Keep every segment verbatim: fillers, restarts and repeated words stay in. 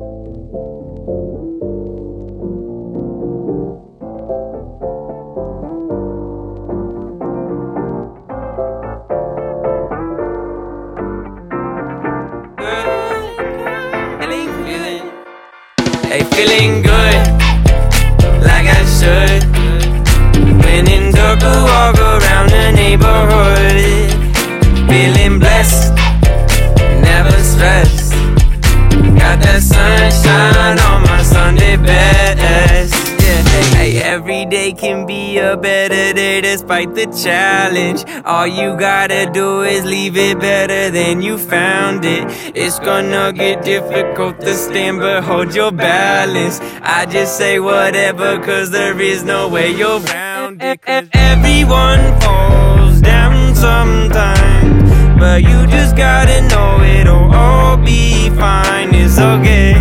Hey, feeling good, like I should. When in dark, I walk around the neighborhood. Feeling blessed, never stressed. Got that sunshine on my Sunday best. Yeah, hey, every day can be a better day despite the challenge. All you gotta do is leave it better than you found it. It's gonna get difficult to stand, but hold your balance. I just say whatever, cause there is no way you're around it. Everyone falls down sometimes, but you just gotta know it'll all be fine. It's okay.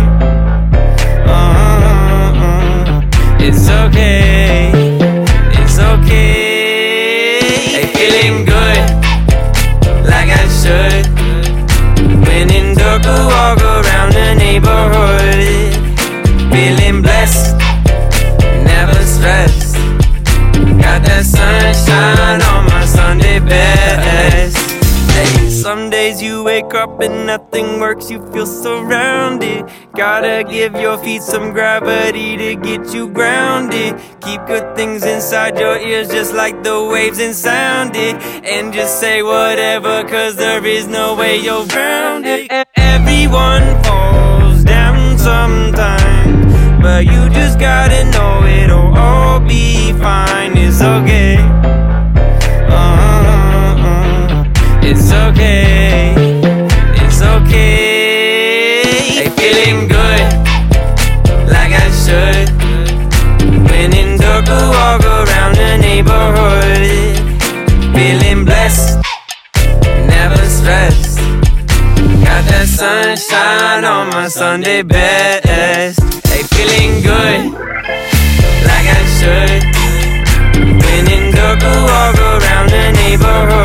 Uh-uh-uh. It's okay. It's okay. Hey, feeling good, like I should. When in dark, I walk around the neighborhood. Feeling blessed, never stressed. Got that sunshine on my Sunday best. Hey, some days you wake up and nothing works, you feel surrounded. Gotta give your feet some gravity to get you grounded. Keep good things inside your ears just like the waves and sound it. And just say whatever, cause there is no way you're around it. Everyone falls down sometimes, but you just gotta know it'll all be fine. It's okay. Uh-uh-uh. It's okay. It's okay. Hey, feeling good, like I should. When in dark, I walk around the neighborhood. Feeling blessed, never stressed. Got that sunshine on my Sunday best. Hey, feeling good, like I should. When in dark, I walk around the neighborhood.